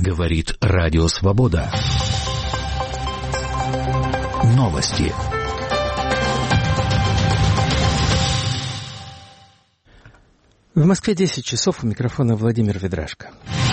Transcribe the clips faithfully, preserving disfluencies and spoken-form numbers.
Говорит Радио Свобода. Новости. В Москве десять часов, у микрофона Владимир Ведрашко.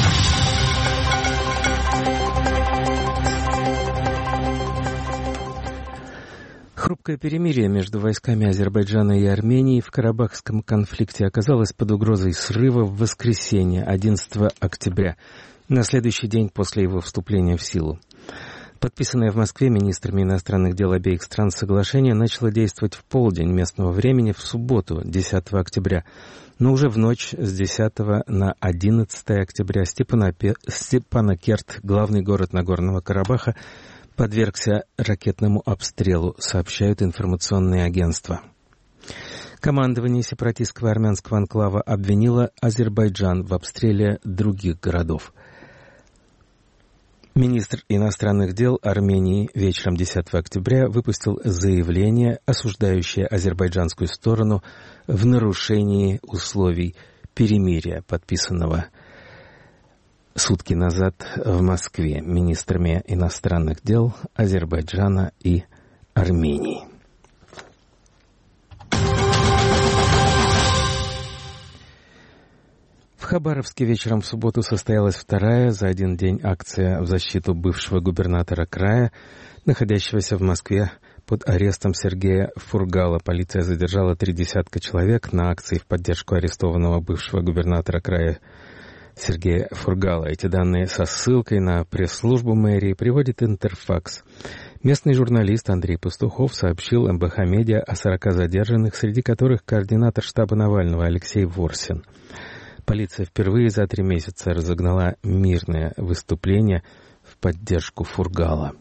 Хрупкое перемирие между войсками Азербайджана и Армении в Карабахском конфликте оказалось под угрозой срыва в воскресенье, одиннадцатого октября, на следующий день после его вступления в силу. Подписанное в Москве министрами иностранных дел обеих стран соглашение начало действовать в полдень местного времени в субботу, десятого октября. Но уже в ночь с десятого на одиннадцатое октября Степанакерт, главный город Нагорного Карабаха, подвергся ракетному обстрелу, сообщают информационные агентства. Командование сепаратистского армянского анклава обвинило Азербайджан в обстреле других городов. Министр иностранных дел Армении вечером десятого октября выпустил заявление, осуждающее азербайджанскую сторону в нарушении условий перемирия, подписанного сутки назад в Москве министрами иностранных дел Азербайджана и Армении. В Хабаровске вечером в субботу состоялась вторая за один день акция в защиту бывшего губернатора края, находящегося в Москве под арестом Сергея Фургала. Полиция задержала три десятка человек на акции в поддержку арестованного бывшего губернатора края Сергея Фургала. Эти данные со ссылкой на пресс-службу мэрии приводит Интерфакс. Местный журналист Андрей Пастухов сообщил эм бэ ха Медиа о сорока задержанных, среди которых координатор штаба Навального Алексей Ворсин. Полиция впервые за три месяца разогнала мирное выступление в поддержку Фургала.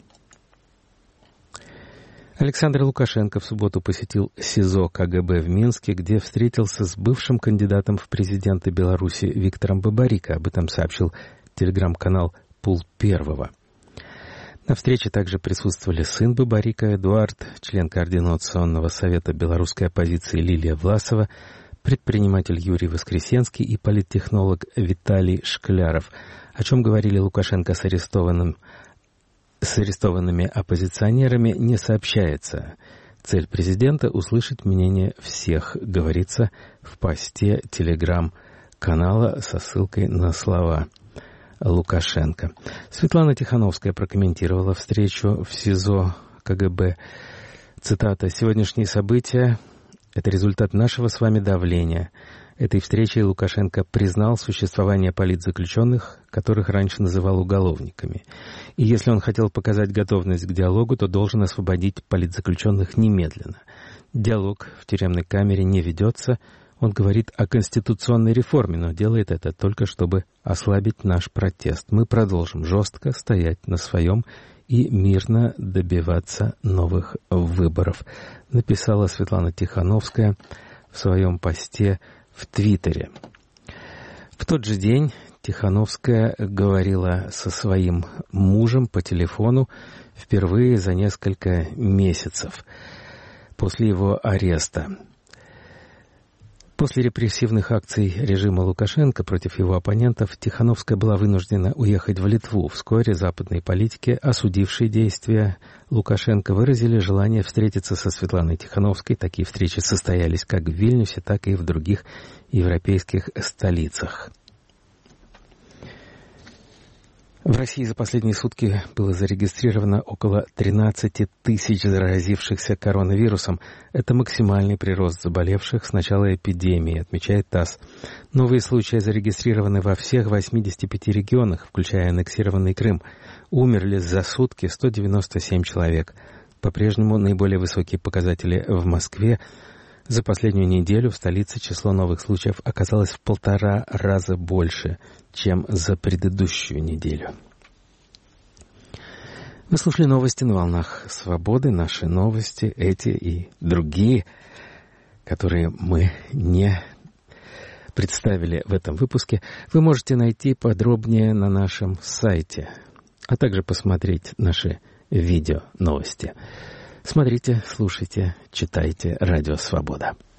Александр Лукашенко в субботу посетил СИЗО ка гэ бэ в Минске, где встретился с бывшим кандидатом в президенты Беларуси Виктором Бабарико. Об этом сообщил телеграм-канал «Пул Первого». На встрече также присутствовали сын Бабарико Эдуард, член Координационного совета белорусской оппозиции Лилия Власова, предприниматель Юрий Воскресенский и политтехнолог Виталий Шкляров. О чем говорили Лукашенко с арестованным С арестованными оппозиционерами, не сообщается. Цель президента — услышать мнение всех, говорится в посте телеграм-канала со ссылкой на слова Лукашенко. Светлана Тихановская прокомментировала встречу в СИЗО ка гэ бэ. Цитата: «Сегодняшние события — это результат нашего с вами давления». Этой встречей Лукашенко признал существование политзаключенных, которых раньше называл уголовниками. И если он хотел показать готовность к диалогу, то должен освободить политзаключенных немедленно. Диалог в тюремной камере не ведется. Он говорит о конституционной реформе, но делает это только чтобы ослабить наш протест. Мы продолжим жестко стоять на своем и мирно добиваться новых выборов, написала Светлана Тихановская в своем посте в Твиттере. В тот же день Тихановская говорила со своим мужем по телефону впервые за несколько месяцев после его ареста. После репрессивных акций режима Лукашенко против его оппонентов Тихановская была вынуждена уехать в Литву. Вскоре западные политики, осудившие действия Лукашенко, выразили желание встретиться со Светланой Тихановской. Такие встречи состоялись как в Вильнюсе, так и в других европейских столицах. В России за последние сутки было зарегистрировано около тринадцать тысяч заразившихся коронавирусом. Это максимальный прирост заболевших с начала эпидемии, отмечает ТАСС. Новые случаи зарегистрированы во всех восьмидесяти пяти регионах, включая аннексированный Крым. Умерли за сутки сто девяносто семь человек. По-прежнему наиболее высокие показатели в Москве. За последнюю неделю в столице число новых случаев оказалось в полтора раза больше, чем за предыдущую неделю. Вы слушали новости на волнах Свободы, наши новости, эти и другие, которые мы не представили в этом выпуске, вы можете найти подробнее на нашем сайте, а также посмотреть наши видео новости. Смотрите, слушайте, читайте «Радио Свобода».